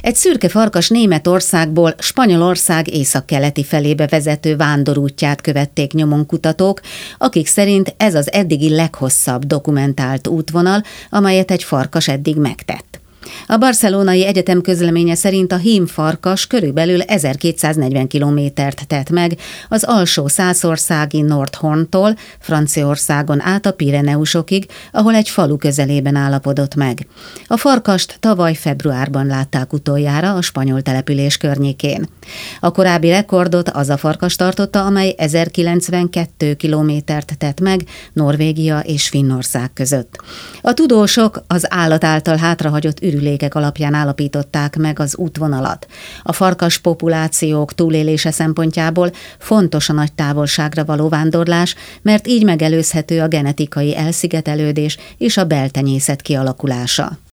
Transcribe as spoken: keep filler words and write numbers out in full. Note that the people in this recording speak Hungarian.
Egy szürke farkas Németországból Spanyolország északkeleti felébe vezető vándorútját követték nyomon kutatók, akik szerint ez az eddigi leghosszabb dokumentált útvonal, amelyet egy farkas eddig megtett. A Barcelonai Egyetem közleménye szerint a hímfarkas körülbelül ezerkétszáznegyven kilométert tett meg az alsó szászországi Nordhorntól Franciaországon át a Pireneusokig, ahol egy falu közelében állapodott meg. A farkast tavaly februárban látták utoljára a spanyol település környékén. A korábbi rekordot az a farkas tartotta, amely ezerkilencvenkettő kilométert tett meg Norvégia és Finnország között. A tudósok az állat által hátrahagyott ürülékek alapján állapították meg az útvonalat. A farkas populációk túlélése szempontjából fontos a nagy távolságra való vándorlás, mert így megelőzhető a genetikai elszigetelődés és a beltenyészet kialakulása.